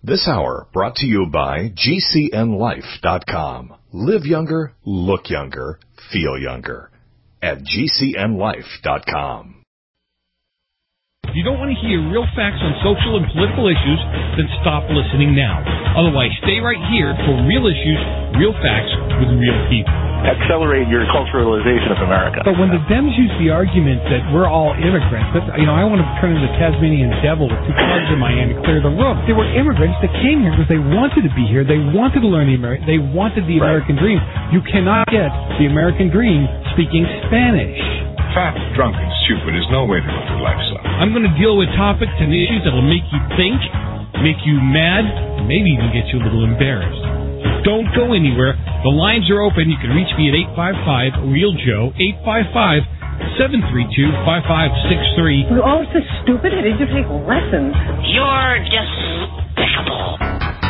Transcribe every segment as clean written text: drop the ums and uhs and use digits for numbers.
This hour brought to you by GCNLife.com. Live younger, look younger, feel younger. At GCNLife.com. If you don't want to hear real facts on social and political issues, then stop listening now. Otherwise, stay right here for real issues, real facts with real people. Accelerate your culturalization of America. But when the Dems use the argument that we're all immigrants, that, I want to turn into the Tasmanian devil with two clubs in my hand and clear the room. They were immigrants that came here because they wanted to be here. They wanted to learn they wanted the American dream. You cannot get the American dream speaking Spanish. Fat, drunk, and stupid is no way to live your life, son. I'm going to deal with topics and issues that will make you think, make you mad, and maybe even get you a little embarrassed. So don't go anywhere. The lines are open. You can reach me at 855-REAL-JOE, 855-732-5563. You're all so stupid. How did you take lessons? You're despicable.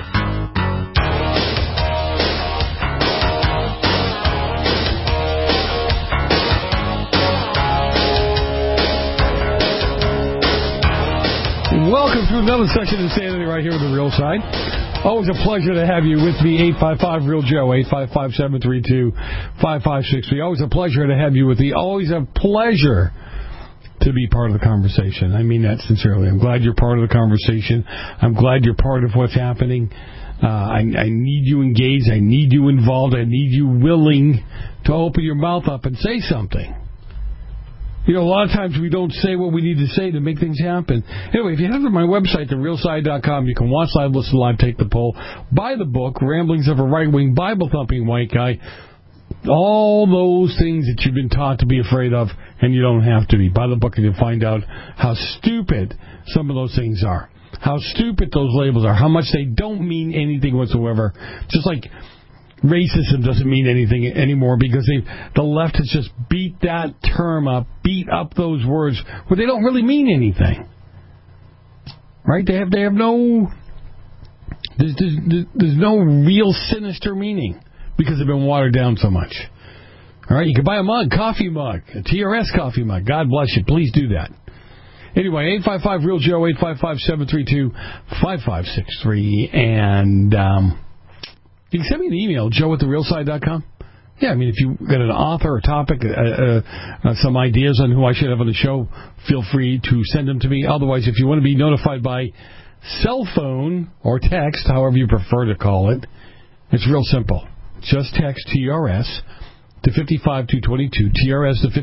Welcome to another section of Insanity right here with The Real Side. Always a pleasure to have you with me, 855-REAL-JOE, 855-732-5563. Always a pleasure to have you with me. Always a pleasure to be part of the conversation. I mean that sincerely. I'm glad you're part of the conversation. I'm glad you're part of what's happening. I need you engaged. I need you involved. I need you willing to open your mouth up and say something. A lot of times we don't say what we need to say to make things happen. Anyway, if you head to my website, therealside.com, you can watch live, listen live, take the poll, buy the book, Ramblings of a Right-Wing Bible-Thumping White Guy, all those things that you've been taught to be afraid of, and you don't have to be. Buy the book and you'll find out how stupid some of those things are, how stupid those labels are, how much they don't mean anything whatsoever, just like racism doesn't mean anything anymore because the left has just beat that term up, beat up those words where they don't really mean anything. Right? They have no. There's no real sinister meaning because they've been watered down so much. All right, you can buy a mug, coffee mug, a TRS coffee mug. God bless you. Please do that. Anyway, 855-REAL-JOE, 855-732-5563, and you can send me an email, joe@therealside.com. Yeah, I mean, if you got an author or topic, some ideas on who I should have on the show, feel free to send them to me. Otherwise, if you want to be notified by cell phone or text, however you prefer to call it, it's real simple. Just text TRS to 55222, TRS to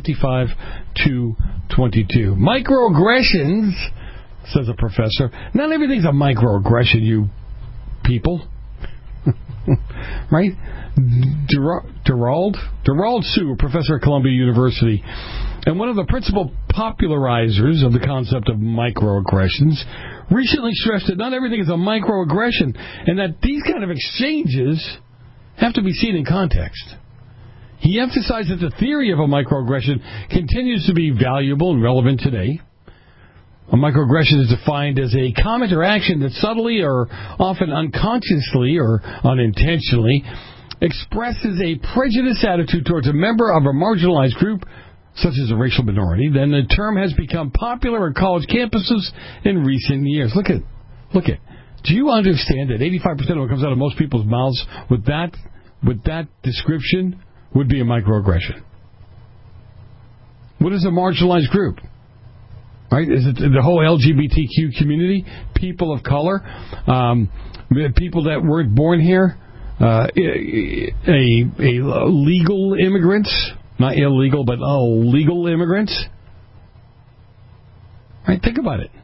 55222. Microaggressions, says a professor. Not everything's a microaggression, you people. Right? Gerald Sue, a professor at Columbia University, and one of the principal popularizers of the concept of microaggressions, recently stressed that not everything is a microaggression and that these kind of exchanges have to be seen in context. He emphasized that the theory of a microaggression continues to be valuable and relevant today. A microaggression is defined as a comment or action that subtly or often unconsciously or unintentionally expresses a prejudiced attitude towards a member of a marginalized group, such as a racial minority. Then the term has become popular on college campuses in recent years. Look at. Do you understand that 85% of what comes out of most people's mouths with that description would be a microaggression? What is a marginalized group? Right? Is it the whole LGBTQ community? People of color? People that weren't born here? Legal immigrants? Not illegal, but legal immigrants? Right? Think about it.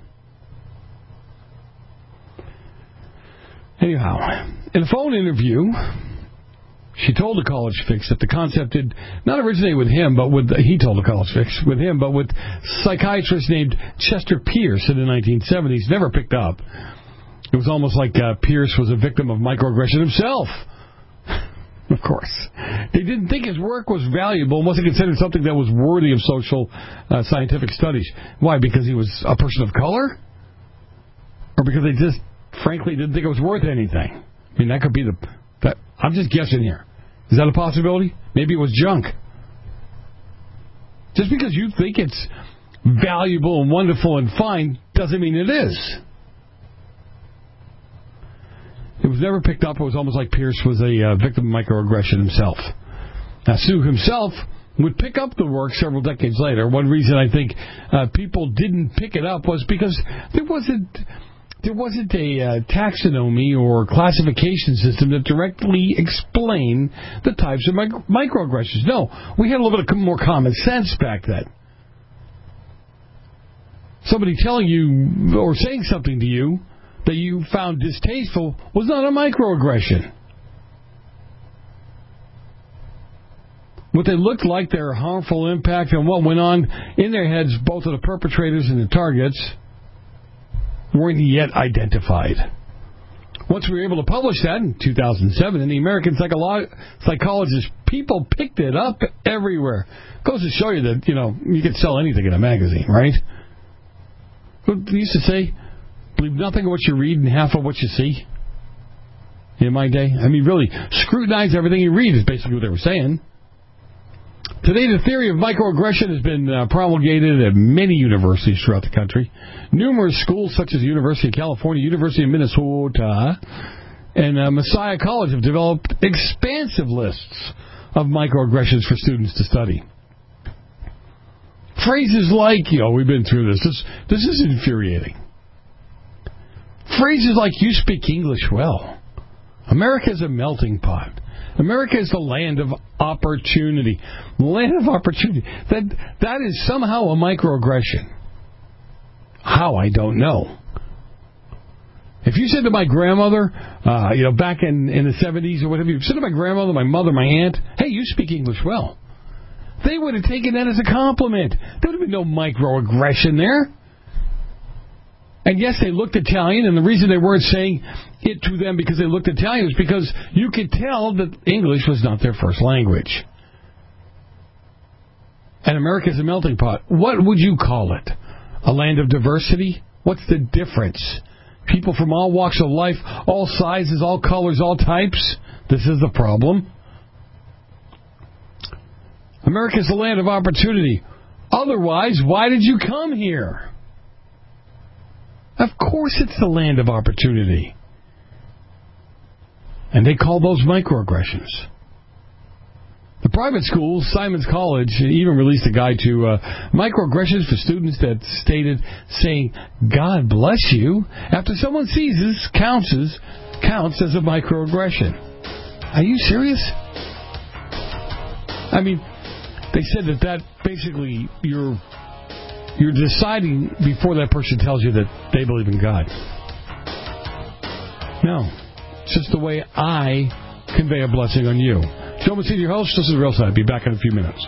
Anyhow, in a phone interview, she told the College Fix that the concept did not originate with him, but with psychiatrist named Chester Pierce in the 1970s. Never picked up. It was almost like Pierce was a victim of microaggression himself. Of course. They didn't think his work was valuable and wasn't considered something that was worthy of social scientific studies. Why? Because he was a person of color? Or because they just, frankly, didn't think it was worth anything? I mean, that could be I'm just guessing here. Is that a possibility? Maybe it was junk. Just because you think it's valuable and wonderful and fine doesn't mean it is. It was never picked up. It was almost like Pierce was a victim of microaggression himself. Now, Sue himself would pick up the work several decades later. One reason I think people didn't pick it up was because there wasn't a taxonomy or classification system that directly explained the types of microaggressions. No, we had a little bit more common sense back then. Somebody telling you or saying something to you that you found distasteful was not a microaggression. What they looked like, their harmful impact and what went on in their heads, both of the perpetrators and the targets, weren't yet identified. Once we were able to publish that in 2007, and the American psychologists, people picked it up everywhere. Goes to show you that, you can sell anything in a magazine, right? They used to say, believe nothing of what you read and half of what you see. In my day, really, scrutinize everything you read is basically what they were saying. Today, the theory of microaggression has been promulgated at many universities throughout the country. Numerous schools, such as the University of California, University of Minnesota, and Messiah College have developed expansive lists of microaggressions for students to study. Phrases like, we've been through this. This is infuriating. Phrases like, you speak English well. America is a melting pot. America is the land of opportunity. The land of opportunity. That is somehow a microaggression. How, I don't know. If you said to my grandmother, back in the 70s or whatever, you said to my grandmother, my mother, my aunt, hey, you speak English well, they would have taken that as a compliment. There would have been no microaggression there. And yes, they looked Italian, and the reason they weren't saying it to them because they looked Italian is because you could tell that English was not their first language. And America is a melting pot. What would you call it? A land of diversity? What's the difference? People from all walks of life, all sizes, all colors, all types? This is the problem. America is a land of opportunity. Otherwise, why did you come here? Of course it's the land of opportunity. And they call those microaggressions. The private schools, Simon's College, even released a guide to microaggressions for students that stated, saying, God bless you, after someone seizes counts as a microaggression. Are you serious? They said that basically you're deciding before that person tells you that they believe in God. No. It's just the way I convey a blessing on you. Joe Messina, your host. This is Real Side. Be back in a few minutes.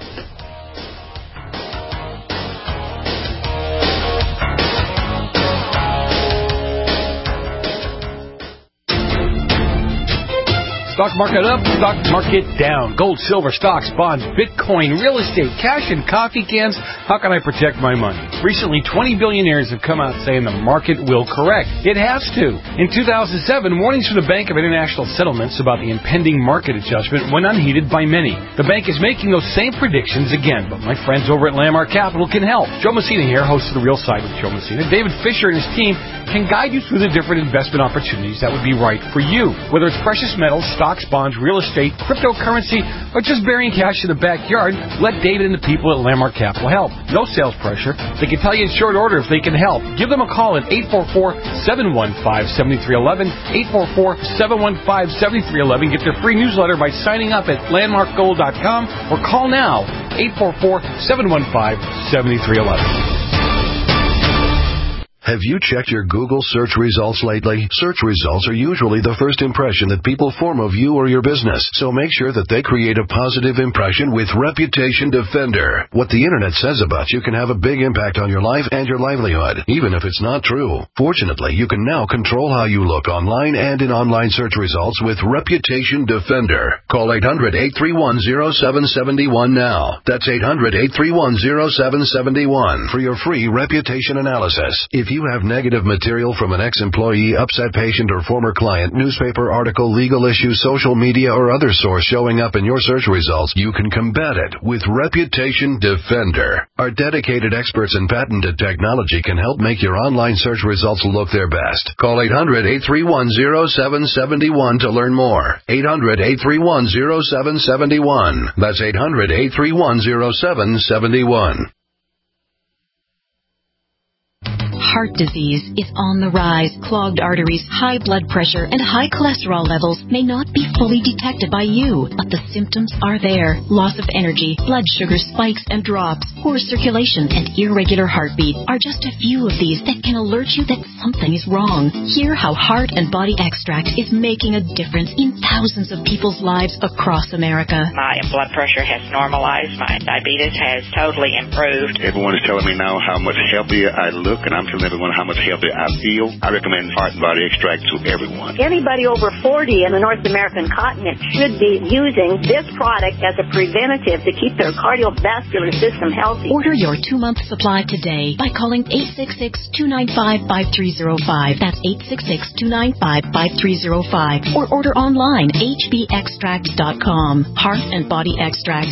Stock market up, stock market down. Gold, silver, stocks, bonds, Bitcoin, real estate, cash, and coffee cans. How can I protect my money? Recently, 20 billionaires have come out saying the market will correct. It has to. In 2007, warnings from the Bank of International Settlements about the impending market adjustment went unheeded by many. The bank is making those same predictions again, but my friends over at Landmark Capital can help. Joe Messina here, host of The Real Side with Joe Messina. David Fisher and his team can guide you through the different investment opportunities that would be right for you. Whether it's precious metals, stocks, bonds, real estate, cryptocurrency, or just burying cash in the backyard, let David and the people at Landmark Capital help. No sales pressure. They can tell you in short order if they can help. Give them a call at 844-715-7311, 844-715-7311. Get their free newsletter by signing up at landmarkgold.com or call now, 844-715-7311. Have you checked your Google search results lately? Search results are usually the first impression that people form of you or your business, so make sure that they create a positive impression with Reputation Defender. What the internet says about you can have a big impact on your life and your livelihood, even if it's not true. Fortunately, you can now control how you look online and in online search results with Reputation Defender. Call 800-831-0771 now. That's 800-831-0771 for your free reputation analysis. If you have negative material from an ex-employee, upset patient, or former client, newspaper article, legal issue, social media, or other source showing up in your search results, you can combat it with Reputation Defender. Our dedicated experts in patented technology can help make your online search results look their best. Call 800-831-0771 to learn more. 800-831-0771. That's 800-831-0771. Heart disease is on the rise. Clogged arteries, high blood pressure, and high cholesterol levels may not be fully detected by you, but the symptoms are there. Loss of energy, blood sugar spikes and drops, poor circulation, and irregular heartbeat are just a few of these that can alert you that something is wrong. Hear how Heart and Body Extract is making a difference in thousands of people's lives across America. My blood pressure has normalized. My diabetes has totally improved. Everyone is telling me now how much healthier I look, and I'm telling everyone how much healthier I feel. I recommend Heart and Body Extract to everyone. Anybody over 40 in the North American continent should be using this product as a preventative to keep their cardiovascular system healthy. Order your 2-month supply today by calling 866-295-5305. That's 866-295-5305. Or order online, hbextract.com. Heart and Body Extract,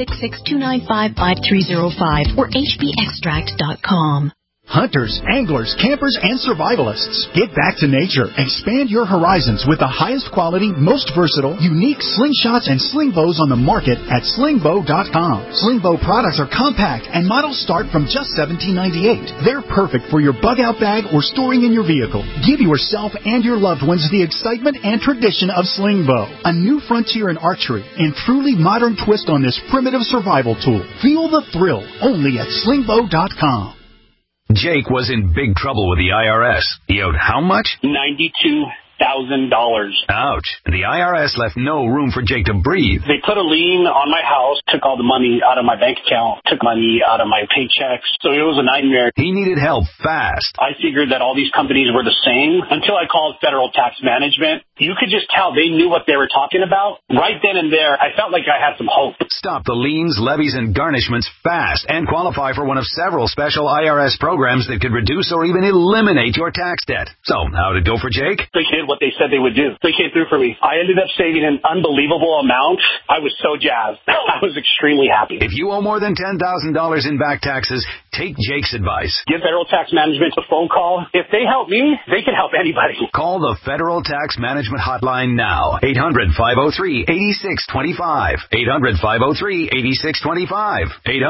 866-295-5305 or hbextract.com. Hunters, anglers, campers, and survivalists. Get back to nature. Expand your horizons with the highest quality, most versatile, unique slingshots and sling bows on the market at slingbow.com. Slingbow products are compact and models start from just $17.98. They're perfect for your bug-out bag or storing in your vehicle. Give yourself and your loved ones the excitement and tradition of Slingbow, a new frontier in archery and truly modern twist on this primitive survival tool. Feel the thrill only at slingbow.com. Jake was in big trouble with the IRS. He owed how much? $92,000. Ouch. The IRS left no room for Jake to breathe. They put a lien on my house, took all the money out of my bank account, took money out of my paychecks. So it was a nightmare. He needed help fast. I figured that all these companies were the same until I called Federal Tax Management. You could just tell they knew what they were talking about. Right then and there, I felt like I had some hope. Stop the liens, levies, and garnishments fast and qualify for one of several special IRS programs that could reduce or even eliminate your tax debt. So, how'd it go for Jake? They did what they said they would do. They came through for me. I ended up saving an unbelievable amount. I was so jazzed. I was extremely happy. If you owe more than $10,000 in back taxes, take Jake's advice. Give Federal Tax Management a phone call. If they help me, they can help anybody. Call the Federal Tax Management Hotline now. 800-503-8625. 800-503-8625.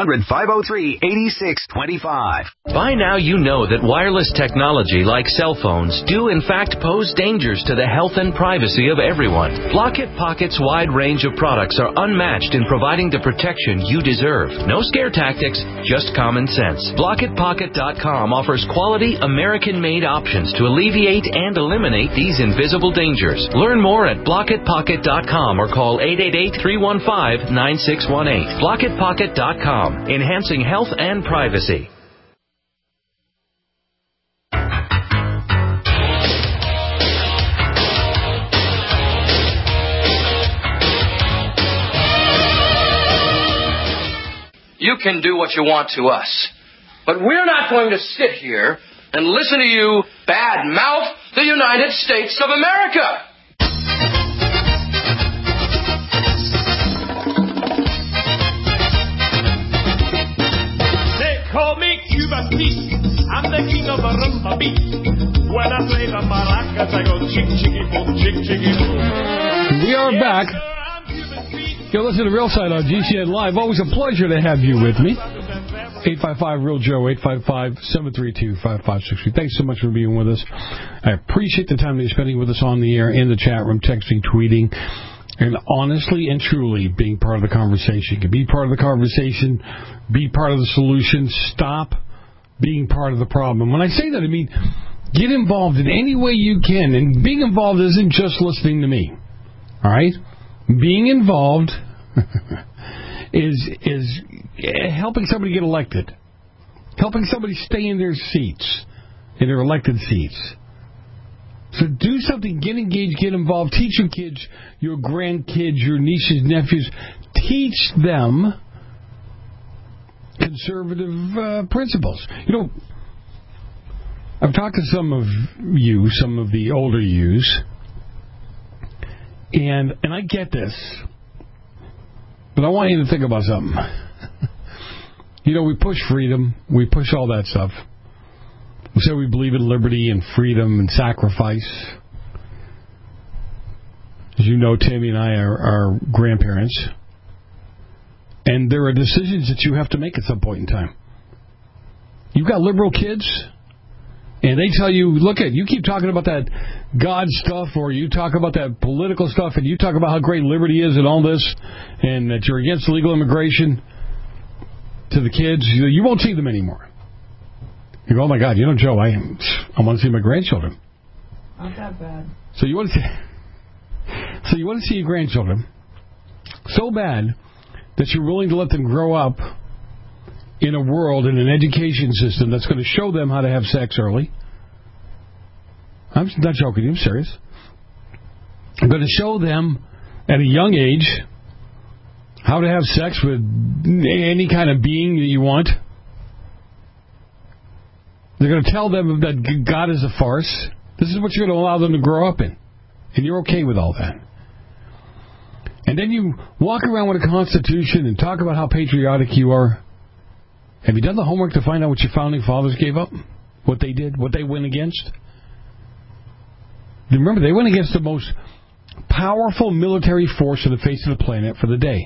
800-503-8625. By now you know that wireless technology like cell phones do in fact pose dangers to the health and privacy of everyone. Blockit Pocket's wide range of products are unmatched in providing the protection you deserve. No scare tactics, just common sense. BlockitPocket.com offers quality American-made options to alleviate and eliminate these invisible dangers. Learn more at BlockitPocket.com or call 888-315-9618. BlockitPocket.com, enhancing health and privacy. You can do what you want to us, but we're not going to sit here and listen to you bad-mouth the United States of America. They call me Cuba Pete. I'm the king of the rumba beat. When I play the maracas, I go chick, chicky, boom, chick, chicky, boom. We are back. You're listening to Real Side on GCN Live. Always a pleasure to have you with me. 855-REAL-JOE, 855-732-5563. Thanks so much for being with us. I appreciate the time that you're spending with us on the air, in the chat room, texting, tweeting, and honestly and truly being part of the conversation. You can be part of the conversation, be part of the solution, stop being part of the problem. When I say that, I mean get involved in any way you can. And being involved isn't just listening to me. All right? Being involved is helping somebody get elected, helping somebody stay in their seats, in their elected seats. So do something, get engaged, get involved, teach your kids, your grandkids, your nieces, nephews, teach them conservative principles. You know, I've talked to some of you, some of the older yous, and I get this, but I want you to think about something. You know, we push freedom, we push all that stuff. We say we believe in liberty and freedom and sacrifice. As you know, Tammy and I are grandparents, and there are decisions that you have to make at some point in time. You've got liberal kids, and they tell you, look at, you keep talking about that God stuff, or you talk about that political stuff, and you talk about how great liberty is and all this, and that you're against illegal immigration to the kids. You won't see them anymore. You go, oh my God, you know, Joe, I want to see my grandchildren. Not that bad. So you want to see your grandchildren so bad that you're willing to let them grow up in a world, in an education system that's going to show them how to have sex early. I'm not joking, I'm serious. I'm going to show them at a young age how to have sex with any kind of being that you want. They're going to tell them that God is a farce. This is what you're going to allow them to grow up in. And you're okay with all that. And then you walk around with a constitution and talk about how patriotic you are. Have you done the homework to find out what your founding fathers gave up? What they did? What they went against? Remember, they went against the most powerful military force on the face of the planet for the day.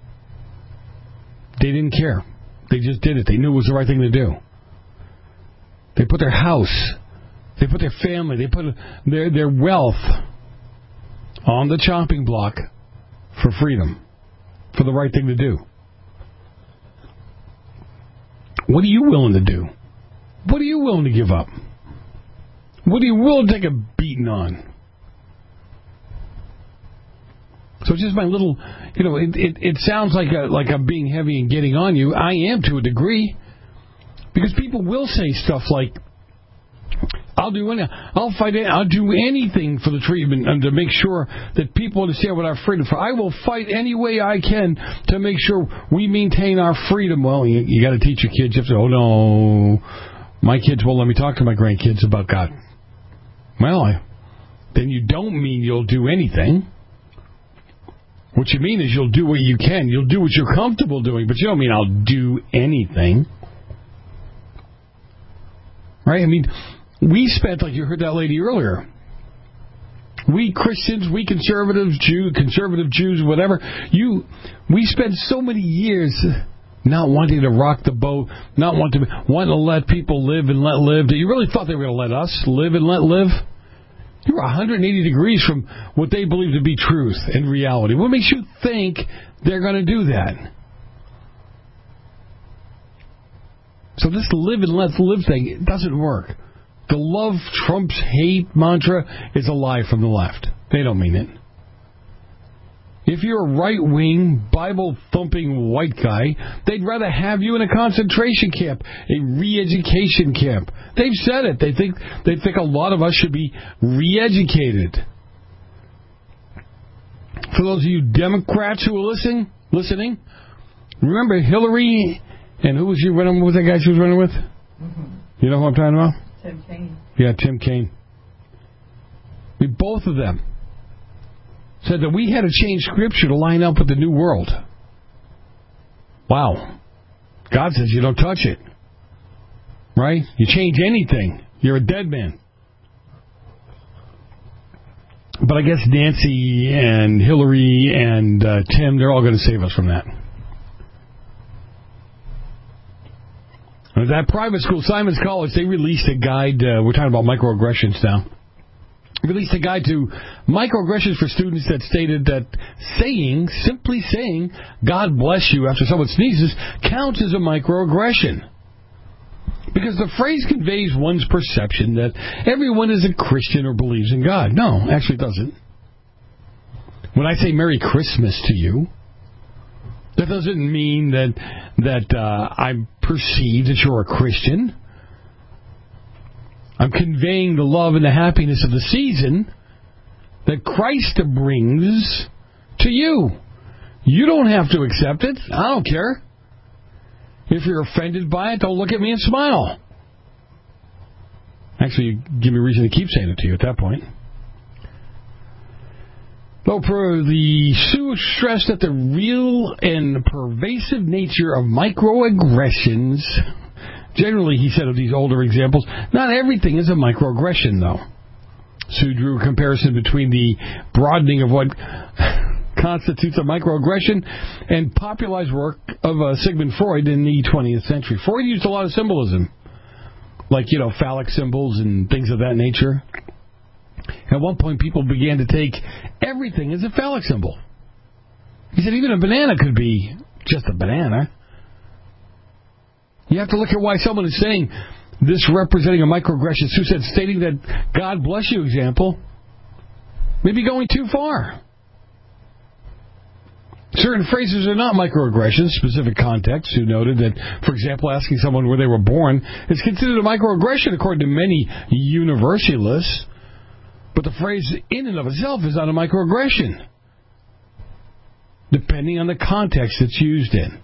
They didn't care. They just did it. They knew it was the right thing to do. They put their house, they put their family, they put their wealth on the chopping block for freedom, for the right thing to do. What are you willing to do? What are you willing to give up? What are you willing to take a beating on? So it's just my little, you know, it sounds like I'm being heavy and getting on you. I am to a degree. Because people will say stuff like, I'll do anything for the treatment and to make sure that people understand what our freedom for. I will fight any way I can to make sure we maintain our freedom. Well, you got to teach your kids. You have to say, oh no, my kids won't let me talk to my grandkids about God. Well, then you don't mean you'll do anything. What you mean is you'll do what you can. You'll do what you're comfortable doing, but you don't mean I'll do anything. Right? I mean, we spent, like you heard that lady earlier, we Christians, we conservative Jews, whatever, we spent so many years not wanting to rock the boat, not wanting to let people live and let live. You really thought they were going to let us live and let live? You were 180 degrees from what they believe to be truth and reality. What makes you think they're going to do that? So this live and let live thing, it doesn't work. The love trumps hate mantra is a lie from the left. They don't mean it. If you're a right-wing, Bible-thumping white guy, they'd rather have you in a concentration camp, a re-education camp. They've said it. They think a lot of us should be re-educated. For those of you Democrats who are listening, remember Hillary. And who was she running with? That guy she was running with? Mm-hmm. You know who I'm talking about? Tim Kaine. Yeah, Tim Kaine. Both of them said that we had to change Scripture to line up with the New World. Wow. God says you don't touch it. Right? You change anything, you're a dead man. But I guess Nancy and Hillary and Tim, they're all going to save us from that. That private school, Simon's College, they released a guide. We're talking about microaggressions now. Released a guide to microaggressions for students that stated that simply saying, God bless you after someone sneezes, counts as a microaggression. Because the phrase conveys one's perception that everyone is a Christian or believes in God. No, actually it doesn't. When I say Merry Christmas to you, that doesn't mean that I'm perceived that you're a Christian. I'm conveying the love and the happiness of the season that Christ brings to you. You don't have to accept it. I don't care. If you're offended by it, don't look at me and smile. Actually, you give me a reason to keep saying it to you at that point. The Sue stressed that the real and pervasive nature of microaggressions. Generally, he said of these older examples, not everything is a microaggression, though. Sue drew a comparison between the broadening of what constitutes a microaggression and popularized work of Sigmund Freud in the 20th century. Freud used a lot of symbolism, like, phallic symbols and things of that nature. At one point, people began to take everything as a phallic symbol. He said even a banana could be just a banana. You have to look at why someone is saying this representing a microaggression. Sue said, stating that God bless you example may be going too far. Certain phrases are not microaggressions, specific context. Sue noted that, for example, asking someone where they were born is considered a microaggression according to many universalists. But the phrase in and of itself is not a microaggression, depending on the context it's used in.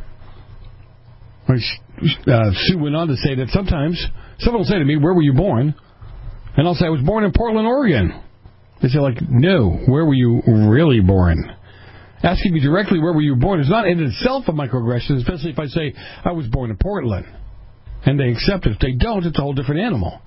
Sue went on to say that sometimes someone will say to me, where were you born? And I'll say, I was born in Portland, Oregon. They say, no, where were you really born? Asking me directly, where were you born, is not in itself a microaggression, especially if I say, I was born in Portland. And they accept it. If they don't, it's a whole different animal.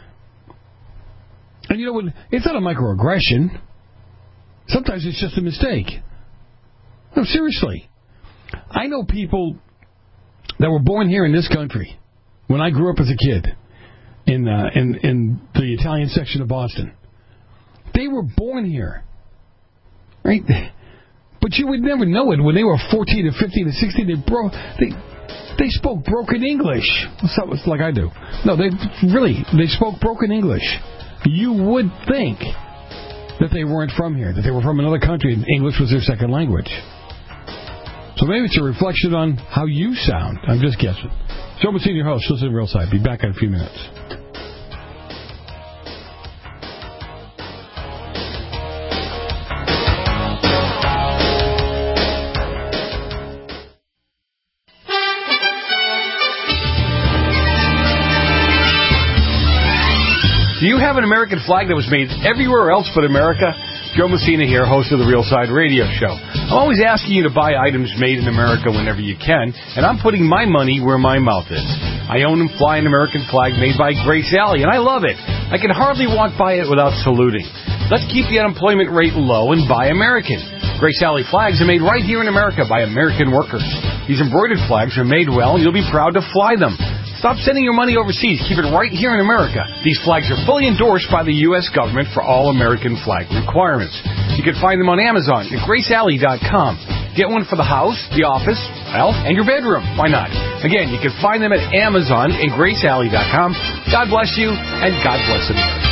And you know what? It's not a microaggression. Sometimes it's just a mistake. No, seriously. I know people that were born here in this country when I grew up as a kid in the Italian section of Boston. They were born here, right? But you would never know it when they were 14 or 15 or 16. They spoke broken English. It's like I do. No, they spoke broken English. You would think that they weren't from here, that they were from another country and English was their second language. So maybe it's a reflection on how you sound. I'm just guessing. Joe Messina, your host. Listen to Real Side. Be back in a few minutes. Do you have an American flag that was made everywhere else but America? Joe Messina here, host of the Real Side Radio Show. I'm always asking you to buy items made in America whenever you can, and I'm putting my money where my mouth is. I own and fly an American flag made by Grace Alley, and I love it. I can hardly walk by it without saluting. Let's keep the unemployment rate low and buy American. Grace Alley flags are made right here in America by American workers. These embroidered flags are made well, and you'll be proud to fly them. Stop sending your money overseas. Keep it right here in America. These flags are fully endorsed by the U.S. government for all American flag requirements. You can find them on Amazon at GraceAlley.com. Get one for the house, the office, and your bedroom. Why not? Again, you can find them at Amazon and GraceAlley.com. God bless you, and God bless America.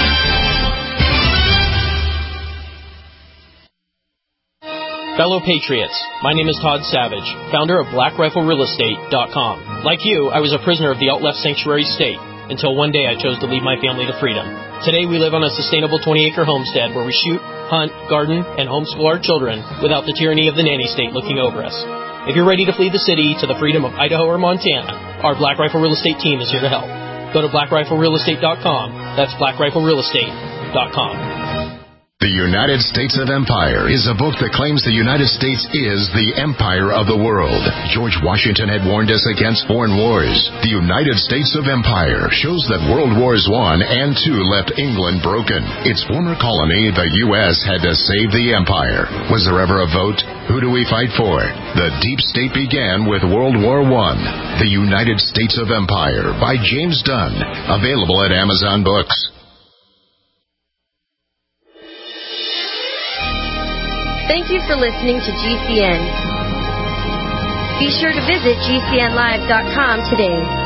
Fellow Patriots, my name is Todd Savage, founder of BlackRifleRealEstate.com. Like you, I was a prisoner of the alt-left sanctuary state, until one day I chose to lead my family to freedom. Today we live on a sustainable 20-acre homestead where we shoot, hunt, garden, and homeschool our children without the tyranny of the nanny state looking over us. If you're ready to flee the city to the freedom of Idaho or Montana, our Black Rifle Real Estate team is here to help. Go to BlackRifleRealEstate.com. That's BlackRifleRealEstate.com. The United States of Empire is a book that claims the United States is the empire of the world. George Washington had warned us against foreign wars. The United States of Empire shows that World Wars I and II left England broken. Its former colony, the U.S., had to save the empire. Was there ever a vote? Who do we fight for? The deep state began with World War I. The United States of Empire by James Dunn. Available at Amazon Books. Thank you for listening to GCN. Be sure to visit GCNlive.com today.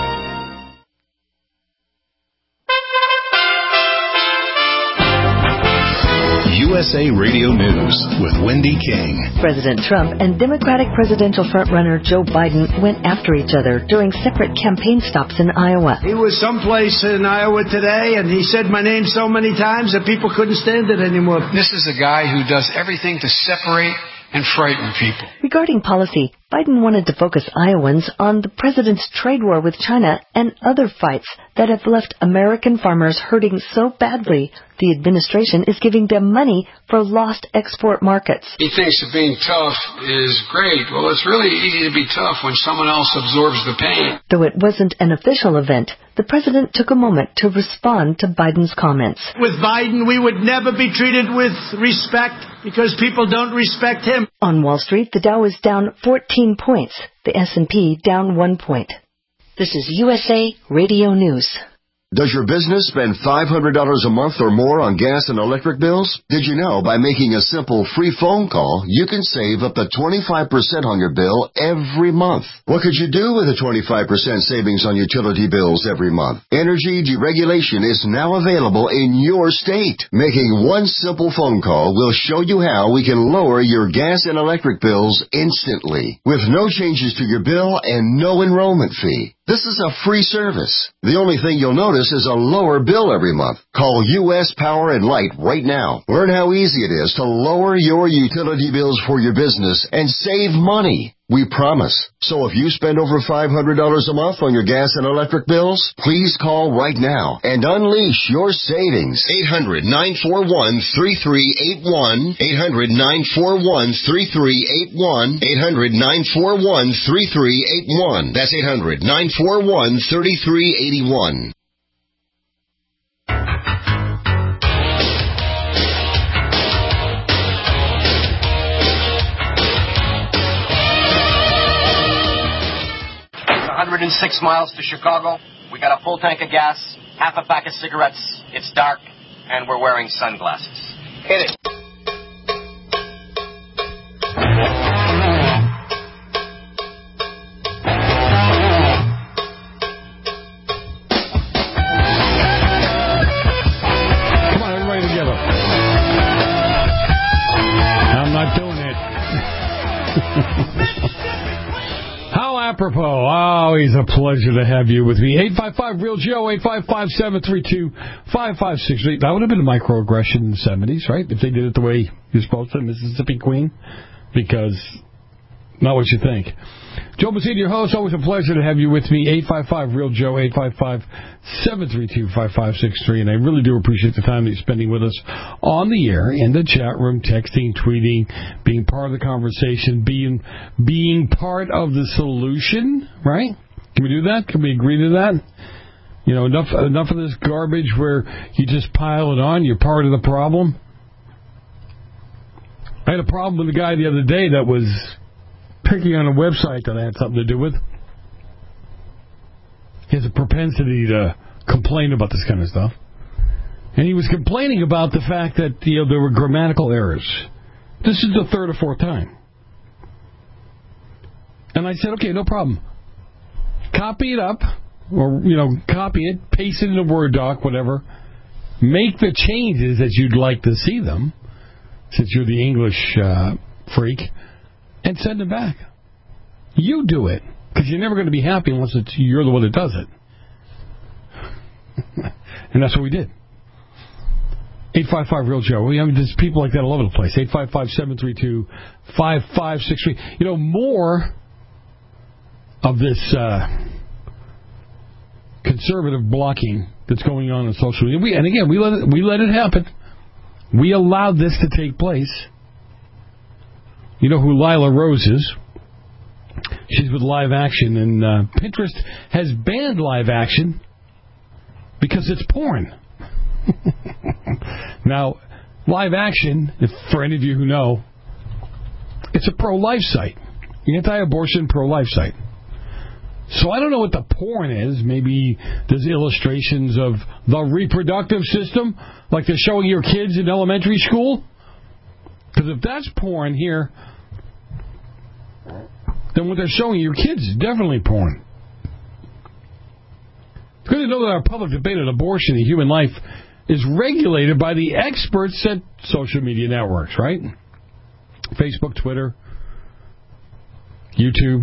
USA Radio News with Wendy King. President Trump and Democratic presidential frontrunner Joe Biden went after each other during separate campaign stops in Iowa. He was someplace in Iowa today, and he said my name so many times that people couldn't stand it anymore. This is a guy who does everything to separate and frighten people. Regarding policy, Biden wanted to focus Iowans on the president's trade war with China and other fights that have left American farmers hurting so badly, the administration is giving them money for lost export markets. He thinks that being tough is great. Well, it's really easy to be tough when someone else absorbs the pain. Though it wasn't an official event, the president took a moment to respond to Biden's comments. With Biden, we would never be treated with respect because people don't respect him. On Wall Street, the Dow is down 14 points, the S&P down 1 point. This is USA Radio News. Does your business spend $500 a month or more on gas and electric bills? Did you know by making a simple free phone call, you can save up to 25% on your bill every month? What could you do with a 25% savings on utility bills every month? Energy deregulation is now available in your state. Making one simple phone call will show you how we can lower your gas and electric bills instantly, with no changes to your bill and no enrollment fee. This is a free service. The only thing you'll notice is a lower bill every month. Call U.S. Power and Light right now. Learn how easy it is to lower your utility bills for your business and save money. We promise. So if you spend over $500 a month on your gas and electric bills, please call right now and unleash your savings. 800-941-3381. 800-941-3381. 800-941-3381. That's 800-941-3381. It's 106 miles to Chicago. We got a full tank of gas, half a pack of cigarettes. It's dark, and we're wearing sunglasses. Hit it. Come on, everybody together. I'm not doing it. How apropos. Always a pleasure to have you with me. 855-REAL-JOE, 855-732-5568. That would have been a microaggression in the 70s, right? If they did it the way you're supposed to, Mississippi Queen. Because, not what you think. Joe Mazzini, your host. Always a pleasure to have you with me. 855-REAL-JOE, 855-732-5563. And I really do appreciate the time that you're spending with us on the air, in the chat room, texting, tweeting, being part of the conversation, being part of the solution, right? Can we do that? Can we agree to that? You know, enough of this garbage where you just pile it on. You're part of the problem. I had a problem with a guy the other day that was picking on a website that I had something to do with. He has a propensity to complain about this kind of stuff. And he was complaining about the fact that, you know, there were grammatical errors. This is the third or fourth time. And I said, okay, no problem. Copy it up, or, you know, copy it, paste it in a Word doc, whatever. Make the changes that you'd like to see them, since you're the English freak, and send it back. You do it, because you're never going to be happy unless you're the one that does it. And that's what we did. 855-REAL-JOE. I mean, there's people like that all over the place. 855-732-5563. You know, more of this conservative blocking that's going on social media. And again, we let it happen. We allowed this to take place. You know who Lila Rose is? She's with Live Action, and Pinterest has banned Live Action because it's porn. Now, Live Action, for any of you who know, it's a pro-life site, anti-abortion pro-life site. So I don't know what the porn is. Maybe there's illustrations of the reproductive system, like they're showing your kids in elementary school. Because if that's porn here, then what they're showing your kids is definitely porn. It's good to know that our public debate on abortion and human life is regulated by the experts at social media networks, right? Facebook, Twitter, YouTube.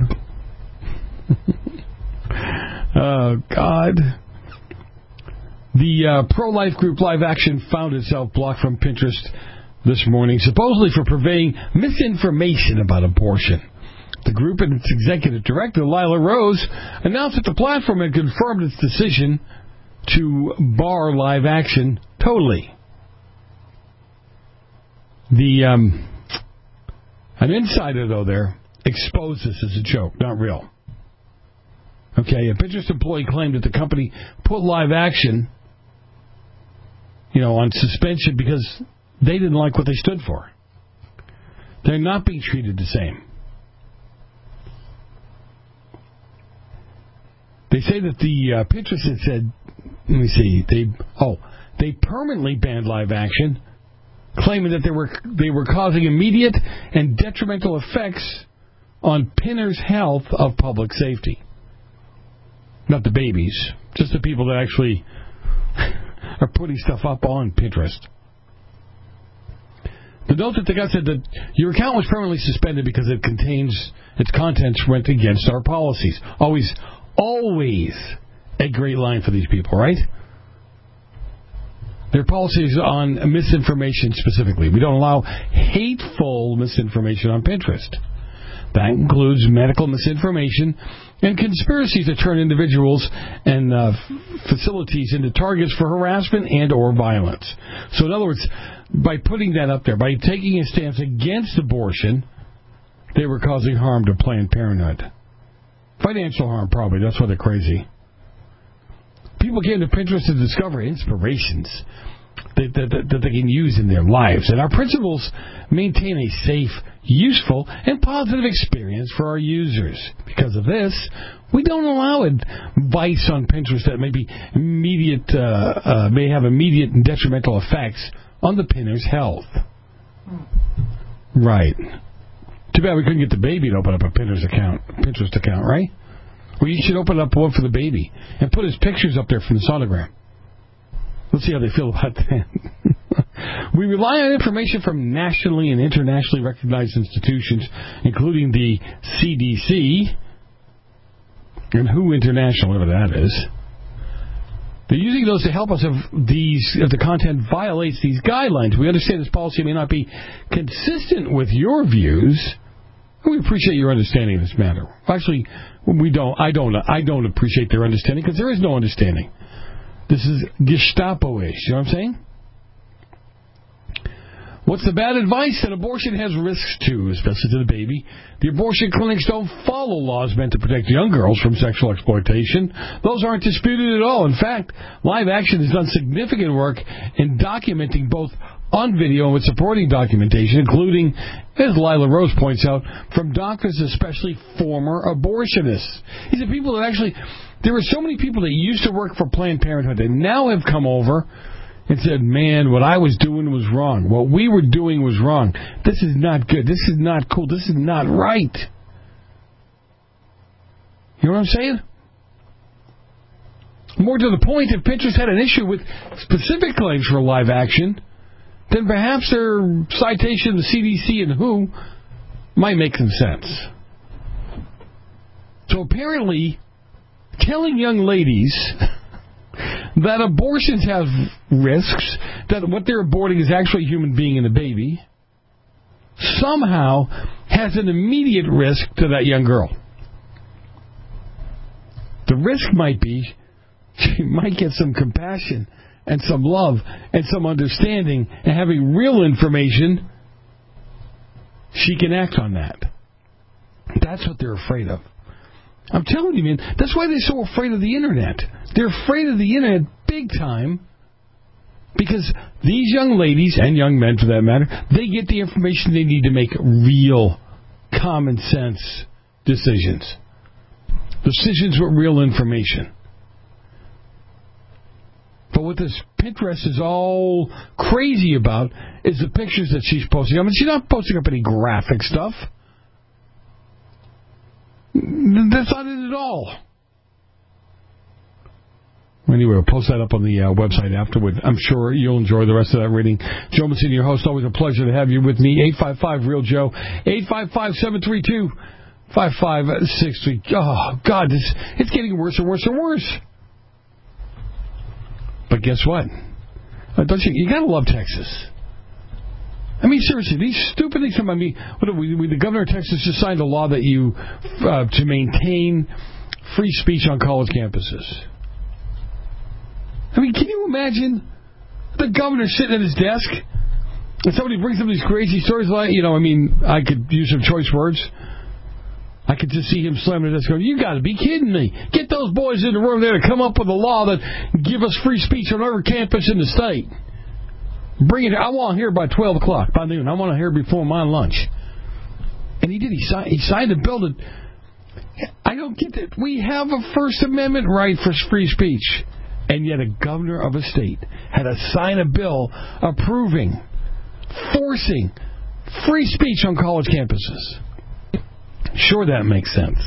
Oh, God. The pro-life group Live Action found itself blocked from Pinterest this morning, supposedly for purveying misinformation about abortion. The group and its executive director, Lila Rose, announced that the platform had confirmed its decision to bar live action totally. An insider, though, there exposed this as a joke, not real. Okay, a Pinterest employee claimed that the company put live action, on suspension because they didn't like what they stood for. They're not being treated the same. They say that the Pinterest had said, let me see, they permanently banned live action, claiming that they were causing immediate and detrimental effects on pinners' health of public safety. Not the babies, just the people that actually are putting stuff up on Pinterest. The note that the guy said that your account was permanently suspended because its contents went against our policies. Always a great line for these people, right? Their policies on misinformation specifically. We don't allow hateful misinformation on Pinterest. That includes medical misinformation and conspiracies that turn individuals and facilities into targets for harassment and or violence. So in other words, by putting that up there, by taking a stance against abortion, they were causing harm to Planned Parenthood. Financial harm, probably. That's why they're crazy. People came to Pinterest to discover inspirations that they can use in their lives. And our principles maintain a safe, useful, and positive experience for our users. Because of this, we don't allow advice on Pinterest that may have immediate and detrimental effects on the pinner's health. Right. Too bad we couldn't get the baby to open up a Pinterest account, right? Well, you should open up one for the baby and put his pictures up there from the sonogram. Let's see how they feel about that. We rely on information from nationally and internationally recognized institutions, including the CDC and WHO International, whatever that is. They're using those to help us if the content violates these guidelines. We understand this policy may not be consistent with your views. We appreciate your understanding of this matter. Actually, we don't. I don't appreciate their understanding because there is no understanding. This is Gestapo-ish. You know what I'm saying? What's the bad advice? That abortion has risks too, especially to the baby. The abortion clinics don't follow laws meant to protect young girls from sexual exploitation. Those aren't disputed at all. In fact, Live Action has done significant work in documenting both on video and with supporting documentation, including, as Lila Rose points out, from doctors, especially former abortionists. These are people that actually, there are so many people that used to work for Planned Parenthood that now have come over and said, man, what I was doing was wrong. What we were doing was wrong. This is not good. This is not cool. This is not right. You know what I'm saying? More to the point, if Pinterest had an issue with specific claims for Live Action, then perhaps their citation of the CDC and WHO might make some sense. So apparently, telling young ladies that abortions have risks, that what they're aborting is actually a human being and a baby, somehow has an immediate risk to that young girl. The risk might be she might get some compassion and some love and some understanding, and having real information, she can act on that. That's what they're afraid of. I'm telling you, man, that's why they're so afraid of the Internet. They're afraid of the Internet big time because these young ladies, and young men for that matter, they get the information they need to make real, common sense decisions. Decisions with real information. But what this Pinterest is all crazy about is the pictures that she's posting. I mean, she's not posting up any graphic stuff. That's not it at all. Anyway, we'll post that up on the website afterward. I'm sure you'll enjoy the rest of that reading. Joe Mancini, your host. Always a pleasure to have you with me. 855-REAL-JOE. 855-732-5563. Oh, God, it's getting worse and worse and worse. But guess what? Don't you gotta love Texas. I mean, seriously, these stupid things. I mean, the governor of Texas just signed a law that to maintain free speech on college campuses. I mean, can you imagine the governor sitting at his desk and somebody brings up these crazy stories like, I could use some choice words. I could just see him slamming the desk going, you got to be kidding me. Get those boys in the room there to come up with a law that give us free speech on every campus in the state. Bring it. I want to hear by 12 o'clock, by noon. I want to hear before my lunch. And he did. He signed a bill that... I don't get that. We have a First Amendment right for free speech. And yet a governor of a state had to sign a bill forcing free speech on college campuses. Sure, that makes sense.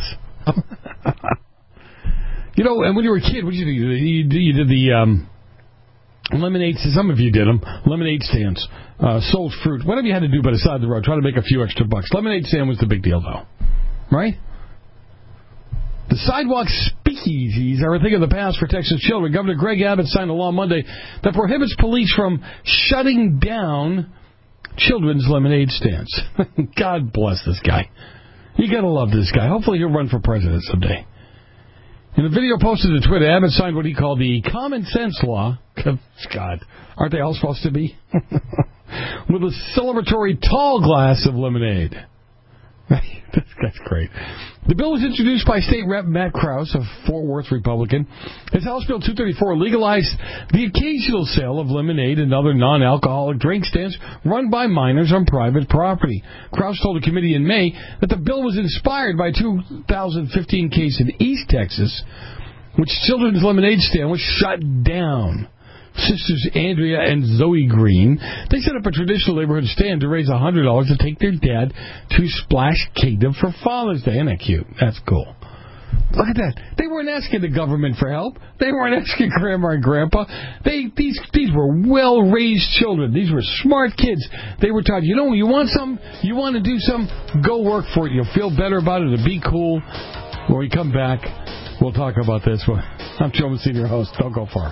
And when you were a kid, what did you do? You did the lemonade. Some of you did them. Lemonade stands, sold fruit. Whatever you had to do by the side of the road, try to make a few extra bucks. Lemonade stand was the big deal, though, right? The sidewalk speakeasies are a thing of the past for Texas children. Governor Greg Abbott signed a law Monday that prohibits police from shutting down children's lemonade stands. God bless this guy. You gotta love this guy. Hopefully he'll run for president someday. In a video posted to Twitter, Abbott signed what he called the common sense law. God, aren't they all supposed to be? With a celebratory tall glass of lemonade. This guy's great. The bill was introduced by State Rep Matt Krause, a Fort Worth Republican. His House Bill 234 legalized the occasional sale of lemonade and other non-alcoholic drink stands run by minors on private property. Krause told a committee in May that the bill was inspired by a 2015 case in East Texas, which children's lemonade stand was shut down. Sisters Andrea and Zoe Green, they set up a traditional neighborhood stand to raise $100 to take their dad to Splash Kingdom for Father's Day. Isn't that cute? That's cool. Look at that. They weren't asking the government for help. They weren't asking Grandma and Grandpa. These were well-raised children. These were smart kids. They were taught, you want something? You want to do something? Go work for it. You'll feel better about it. It'll be cool. When we come back, we'll talk about this. I'm Joe Messina, your host. Don't go far.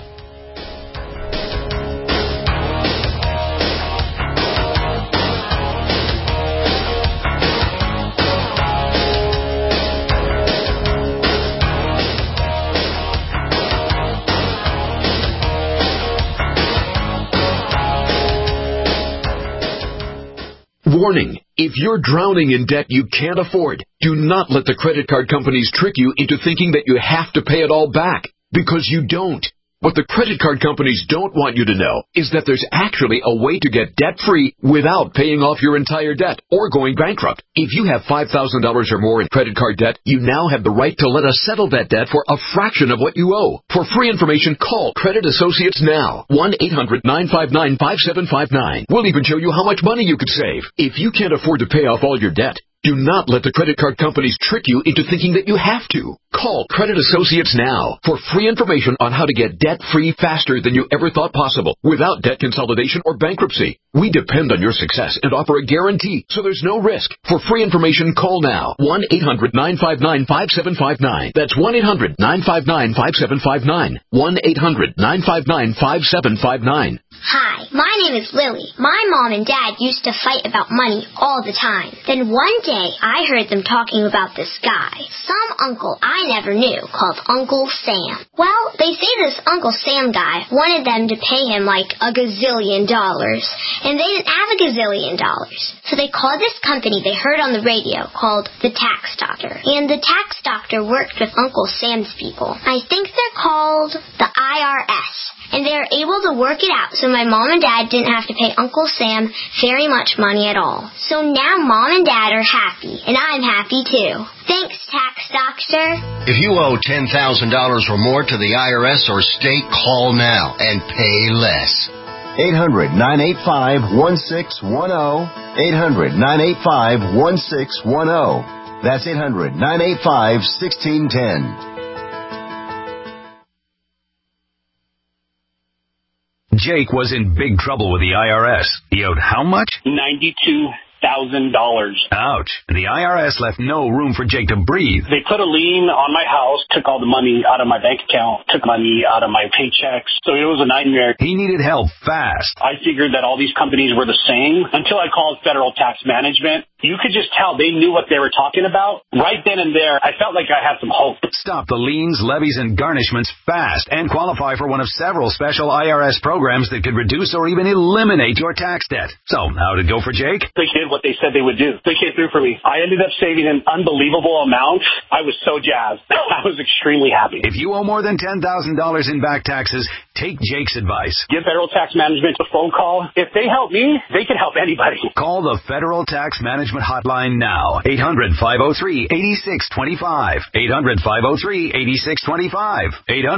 Warning, if you're drowning in debt you can't afford, do not let the credit card companies trick you into thinking that you have to pay it all back, because you don't. What the credit card companies don't want you to know is that there's actually a way to get debt-free without paying off your entire debt or going bankrupt. If you have $5,000 or more in credit card debt, you now have the right to let us settle that debt for a fraction of what you owe. For free information, call Credit Associates now. 1-800-959-5759. We'll even show you how much money you could save. If you can't afford to pay off all your debt, do not let the credit card companies trick you into thinking that you have to. Call Credit Associates now for free information on how to get debt-free faster than you ever thought possible without debt consolidation or bankruptcy. We depend on your success and offer a guarantee, so there's no risk. For free information, call now. 1-800-959-5759. That's 1-800-959-5759. 1-800-959-5759. Hi, my name is Lily. My mom and dad used to fight about money all the time. Then one day, I heard them talking about this guy, some uncle I never knew, called Uncle Sam. Well, they say this Uncle Sam guy wanted them to pay him like $1 gazillion, and they didn't have $1 gazillion. So they called this company they heard on the radio called the Tax Doctor. And the Tax Doctor worked with Uncle Sam's people. I think they're called the IRS. And they were able to work it out so my mom and dad didn't have to pay Uncle Sam very much money at all. So now mom and dad are happy, and I'm happy too. Thanks, Tax Doctor. If you owe $10,000 or more to the IRS or state, call now and pay less. 800-985-1610. 800-985-1610. That's 800-985-1610. Jake was in big trouble with the IRS. He owed how much? $92,000. Ouch. The IRS left no room for Jake to breathe. They put a lien on my house, took all the money out of my bank account, took money out of my paychecks. So it was a nightmare. He needed help fast. I figured that all these companies were the same until I called Federal Tax Management. You could just tell they knew what they were talking about. Right then and there, I felt like I had some hope. Stop the liens, levies, and garnishments fast and qualify for one of several special IRS programs that could reduce or even eliminate your tax debt. So, how did it go for Jake? They did what they said they would do. They came through for me. I ended up saving an unbelievable amount. I was so jazzed. I was extremely happy. If you owe more than $10,000 in back taxes, take Jake's advice. Give Federal Tax Management a phone call. If they help me, they can help anybody. Call the Federal Tax Management hotline now. 800-503-8625. 800-503-8625.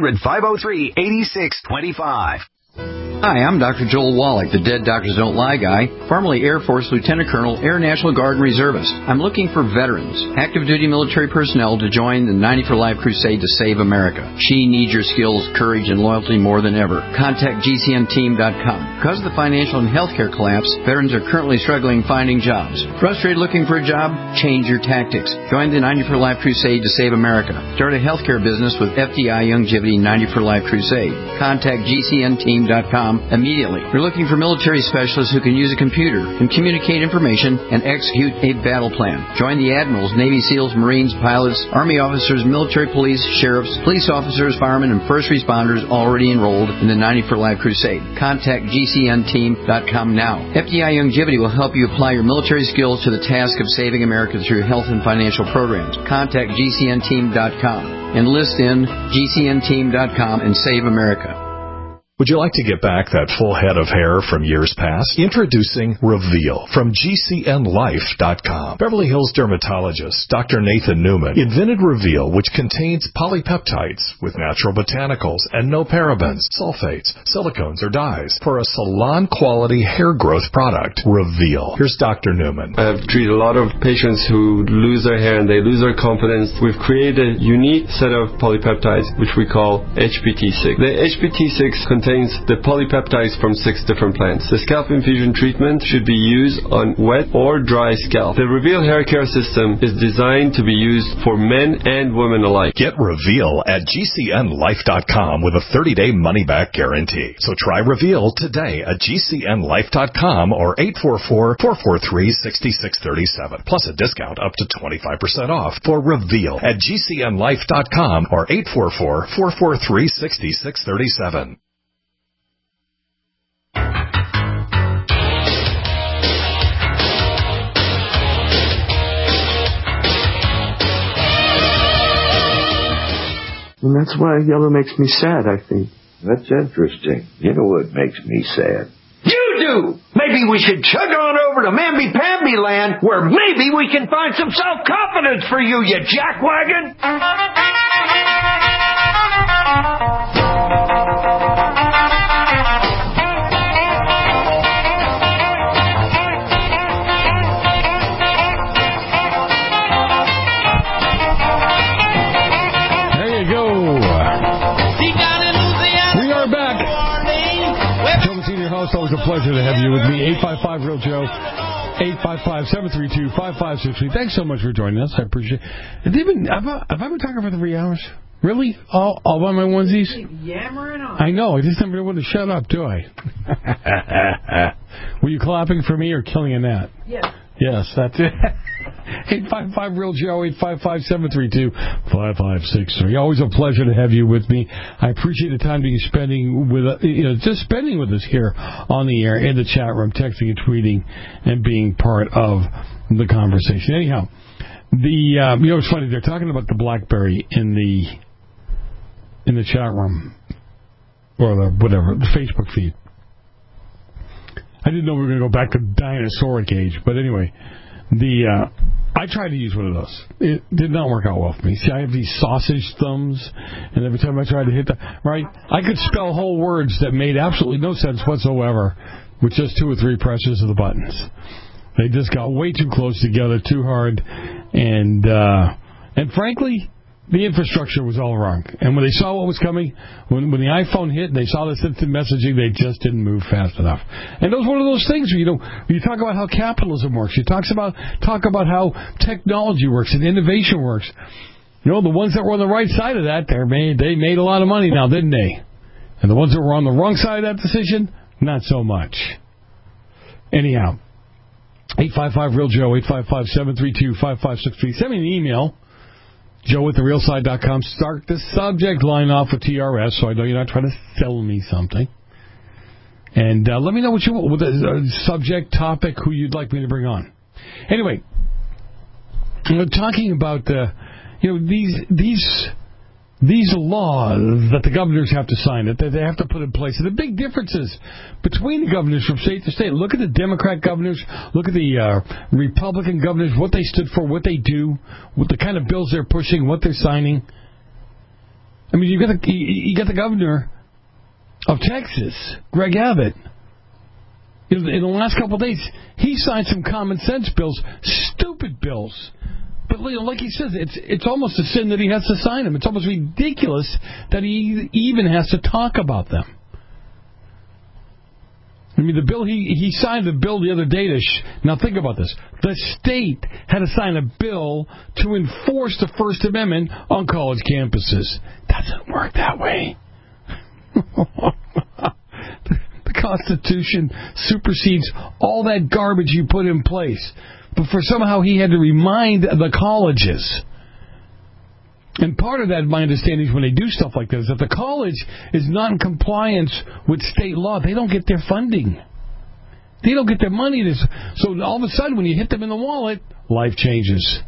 800-503-8625. Hi, I'm Dr. Joel Wallach, the Dead Doctors Don't Lie guy, formerly Air Force Lieutenant Colonel, Air National Guard Reservist. I'm looking for veterans, active duty military personnel to join the 90 for Life crusade to save America. She needs your skills, courage, and loyalty more than ever. Contact GCNteam.com. Because of the financial and healthcare collapse, veterans are currently struggling finding jobs. Frustrated looking for a job? Change your tactics. Join the 90 for Life crusade to save America. Start a healthcare business with FDI Longevity 90 for Life crusade. Contact GCNteam.com immediately. We're looking for military specialists who can use a computer and communicate information and execute a battle plan. Join the admirals, Navy SEALs, Marines, pilots, Army officers, military police, sheriffs, police officers, firemen, and first responders already enrolled in the 90 for Life crusade. Contact GCNteam.com now. FDI Longevity will help you apply your military skills to the task of saving America through health and financial programs. Contact GCNteam.com. Enlist in GCNteam.com and save America. Would you like to get back that full head of hair from years past? Introducing Reveal from GCNlife.com. Beverly Hills dermatologist Dr. Nathan Newman invented Reveal, which contains polypeptides with natural botanicals and no parabens, sulfates, silicones, or dyes for a salon-quality hair growth product. Reveal. Here's Dr. Newman. I've treated a lot of patients who lose their hair and they lose their confidence. We've created a unique set of polypeptides, which we call HPT6. The HPT6 contains the polypeptides from 6 different plants. The scalp infusion treatment should be used on wet or dry scalp. The Reveal hair care system is designed to be used for men and women alike. Get Reveal at GCNlife.com with a 30-day money-back guarantee. So try Reveal today at GCNlife.com or 844-443-6637. Plus a discount up to 25% off for Reveal at GCNlife.com or 844-443-6637. And that's why yellow makes me sad, I think. That's interesting. You know what makes me sad? You do! Maybe we should chug on over to Mamby-Pamby land where maybe we can find some self-confidence for you, you jackwagon! It's always a pleasure to have you with me. 855-REAL-JOE, 855-732-5563. Thanks so much for joining us. I appreciate it. Have I been talking for 3 hours? Really? All by my onesies? Yammering on. I know. I just never want to shut up, do I? Were you clapping for me or killing a gnat? Yes. Yes, that's it. 855-REAL-JOE, 855-732-5563. Always a pleasure to have you with me. I appreciate the time that you're spending with just spending with us here on the air, in the chat room, texting and tweeting, and being part of the conversation. Anyhow, it's funny, they're talking about the BlackBerry in the chat room, or the Facebook feed. I didn't know we were going to go back to dinosauric age, but anyway, I tried to use one of those. It did not work out well for me. See, I have these sausage thumbs, and every time I tried to hit I could spell whole words that made absolutely no sense whatsoever with just 2 or 3 presses of the buttons. They just got way too close together, too hard, and frankly, The infrastructure was all wrong. And when they saw what was coming, when the iPhone hit and they saw this instant messaging, they just didn't move fast enough. And it was one of those things where, you talk about how capitalism works. You talk about how technology works and innovation works. The ones that were on the right side of that, they made a lot of money now, didn't they? And the ones that were on the wrong side of that decision, not so much. Anyhow, 855-REAL-JOE, 855-732-5563. Send me an email. Joe@therealside.com. Start the subject line off with TRS, so I know you're not trying to sell me something. And let me know what you want with the subject, topic, who you'd like me to bring on. Anyway, talking about these laws that the governors have to sign, that they have to put in place, and the big differences between the governors from state to state. Look at the Democrat governors, look at the Republican governors, what they stood for, what they do, what the kind of bills they're pushing, what they're signing. I mean, you got the governor of Texas, Greg Abbott. In the last couple of days, he signed some common sense bills, stupid bills. But like he says, it's almost a sin that he has to sign them. It's almost ridiculous that he even has to talk about them. I mean, the bill he signed the bill the other day. Now think about this: the state had to sign a bill to enforce the First Amendment on college campuses. Doesn't work that way. The Constitution supersedes all that garbage you put in place. But somehow he had to remind the colleges. And part of that, my understanding, is when they do stuff like this, that the college is not in compliance with state law. They don't get their funding. They don't get their money. So all of a sudden, when you hit them in the wallet, life changes.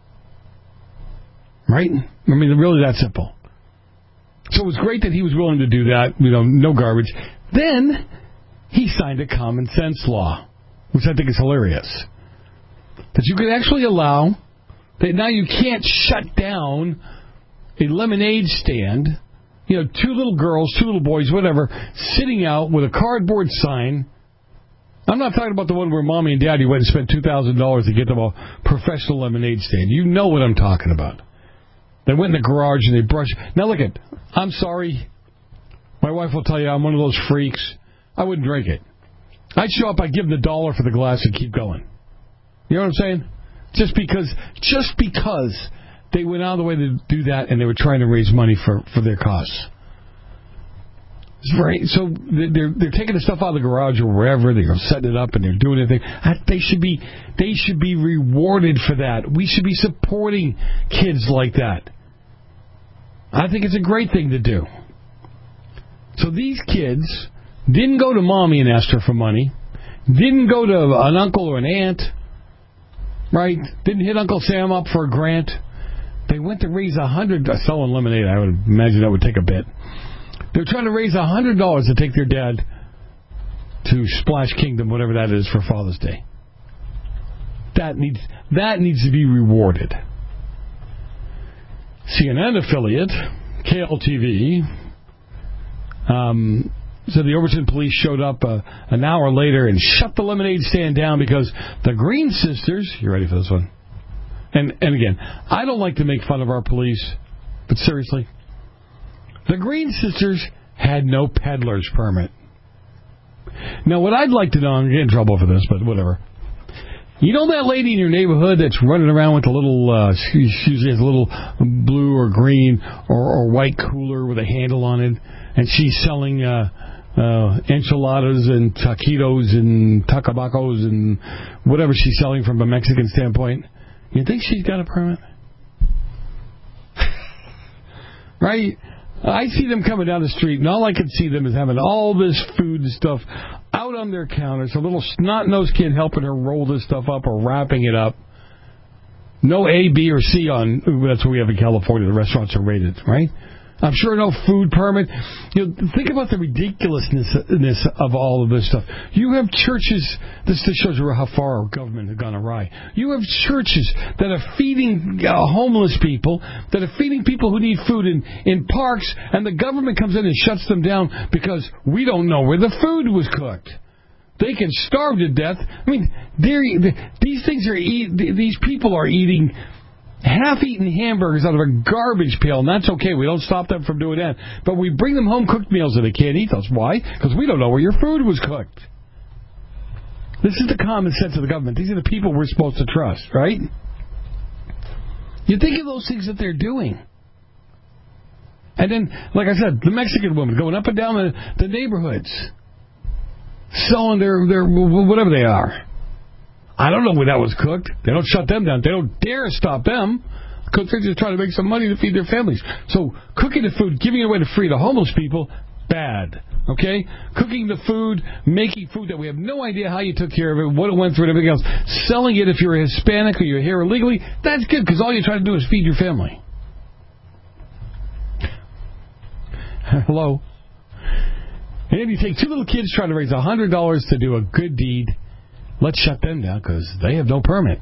Right? I mean, really that simple. So it was great that he was willing to do that, no garbage. Then he signed a common sense law, which I think is hilarious. That you could actually allow that now you can't shut down a lemonade stand, two little girls, two little boys, whatever, sitting out with a cardboard sign. I'm not talking about the one where mommy and daddy went and spent $2,000 to get them a professional lemonade stand. You know what I'm talking about. They went in the garage and they brushed. Now look I'm sorry. My wife will tell you I'm one of those freaks. I wouldn't drink it. I'd show up, I'd give them $1 for the glass and keep going. You know what I'm saying? Just because they went out of the way to do that and they were trying to raise money for their cause. Right? So they're taking the stuff out of the garage or wherever, they're setting it up and they're doing anything. They should be rewarded for that. We should be supporting kids like that. I think it's a great thing to do. So these kids didn't go to mommy and ask her for money. Didn't go to an uncle or an aunt. Right? Didn't hit Uncle Sam up for a grant. They went to raise selling lemonade. I would imagine that would take a bit. They're trying to raise $100 to take their dad to Splash Kingdom, whatever that is, for Father's Day. That needs to be rewarded. CNN affiliate, KLTV, said the Overton police showed up an hour later and shut the lemonade stand down because the Green Sisters... You ready for this one? And again, I don't like to make fun of our police, but seriously, the Green Sisters had no peddler's permit. Now, what I'd like to know, I'm going to get in trouble for this, but whatever. You know that lady in your neighborhood that's running around with a little, she usually has a little blue or green or white cooler with a handle on it, and she's selling enchiladas and taquitos and tacabacos and whatever she's selling from a Mexican standpoint. You think she's got a permit? Right? I see them coming down the street, and all I can see them is having all this food and stuff out on their counters. A little snot-nosed kid helping her roll this stuff up or wrapping it up. No A, B, or C on... That's what we have in California. The restaurants are rated, right? I'm sure no food permit. Think about the ridiculousness of all of this stuff. You have churches, this just shows you how far our government has gone awry. You have churches that are feeding homeless people, that are feeding people who need food in parks, and the government comes in and shuts them down because we don't know where the food was cooked. They can starve to death. I mean, these people are eating half-eaten hamburgers out of a garbage pail, and that's okay. We don't stop them from doing that. But we bring them home-cooked meals, and they can't eat those. Why? Because we don't know where your food was cooked. This is the common sense of the government. These are the people we're supposed to trust, right? You think of those things that they're doing. And then, like I said, the Mexican woman going up and down the neighborhoods, selling their whatever they are. I don't know where that was cooked. They don't shut them down. They don't dare stop them because they're just trying to make some money to feed their families. So cooking the food, giving it away to free to homeless people, bad. Okay? Cooking the food, making food that we have no idea how you took care of it, what it went through, and everything else. Selling it if you're a Hispanic or you're here illegally, that's good because all you're trying to do is feed your family. Hello? And if you take two little kids trying to raise $100 to do a good deed, let's shut them down because they have no permit.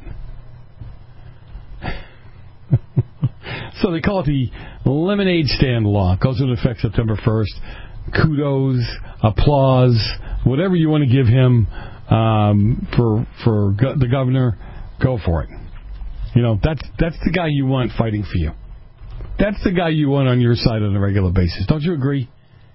So they call it the lemonade stand law. It goes into effect September 1st. Kudos, applause, whatever you want to give him for the governor, go for it. You know, that's the guy you want fighting for you. That's the guy you want on your side on a regular basis. Don't you agree?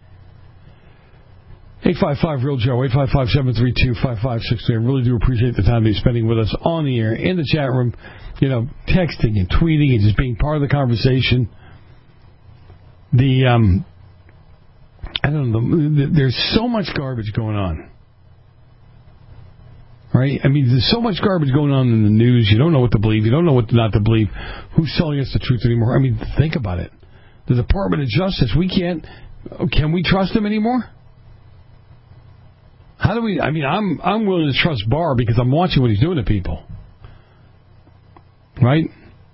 855-REAL-JOE, 855-732-5563. I really do appreciate the time you're spending with us on the air, in the chat room, you know, texting and tweeting and just being part of the conversation. I don't know, there's so much garbage going on. Right? I mean, there's so much garbage going on in the news. You don't know what to believe. You don't know what not to believe. Who's telling us the truth anymore? I mean, think about it. The Department of Justice, can we trust them anymore? How do we? I mean, I'm willing to trust Barr because I'm watching what he's doing to people. Right?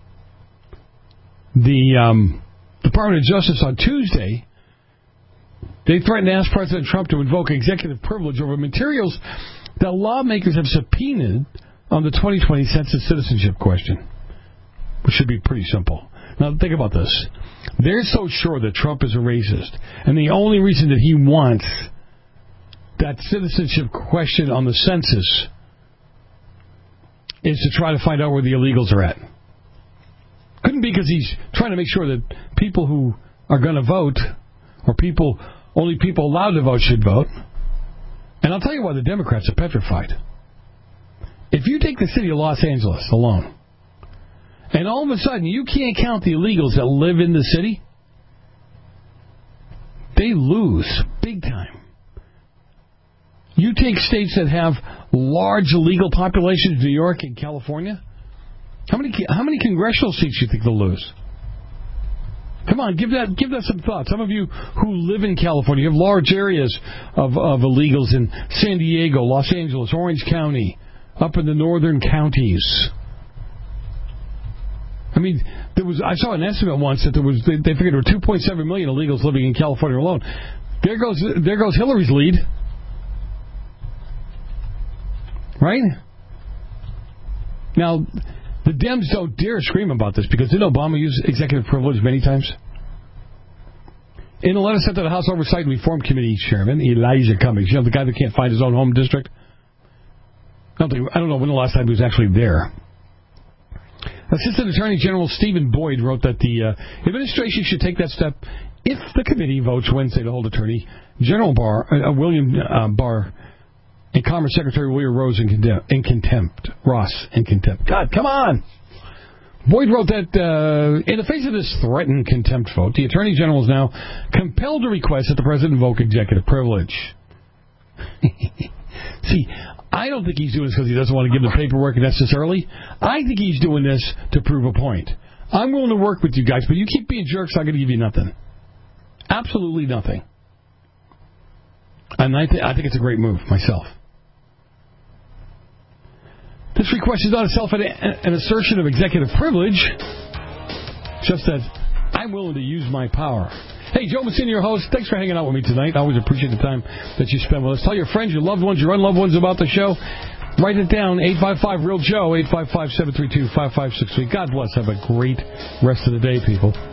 The Department of Justice on Tuesday, they threatened to ask President Trump to invoke executive privilege over materials that lawmakers have subpoenaed on the 2020 census citizenship question, which should be pretty simple. Now, think about this. They're so sure that Trump is a racist, and the only reason that he wants that citizenship question on the census is to try to find out where the illegals are at. Couldn't be because he's trying to make sure that people who are going to vote, or only people allowed to vote should vote. And I'll tell you why the Democrats are petrified. If you take the city of Los Angeles alone, and all of a sudden you can't count the illegals that live in the city, they lose big time. You take states that have large illegal populations, New York and California, how many congressional seats do you think they'll lose? Come on, give that some thought. Some of you who live in California, you have large areas of illegals in San Diego, Los Angeles, Orange County, up in the northern counties. I mean, I saw an estimate once that they figured there were 2.7 million illegals living in California alone. There goes Hillary's lead. Right? Now, the Dems don't dare scream about this because didn't Obama use executive privilege many times? In a letter sent to the House Oversight and Reform Committee Chairman, Elijah Cummings, you know, the guy that can't find his own home district? I don't know when the last time he was actually there. Assistant Attorney General Stephen Boyd wrote that the administration should take that step if the committee votes Wednesday to hold Attorney General William Barr and Commerce Secretary William Ross in contempt. God, come on! Boyd wrote that in the face of this threatened contempt vote, the Attorney General is now compelled to request that the President invoke executive privilege. See, I don't think he's doing this because he doesn't want to give the paperwork necessarily. I think he's doing this to prove a point. I'm willing to work with you guys, but you keep being jerks, I'm going to give you nothing. Absolutely nothing. And I think it's a great move, myself. This request is not itself an assertion of executive privilege, just that I'm willing to use my power. Hey, Joe Messina, your host. Thanks for hanging out with me tonight. I always appreciate the time that you spend with us. Tell your friends, your loved ones, your unloved ones about the show. Write it down, 855-REAL-JOE, 855-732-5563. God bless. Have a great rest of the day, people.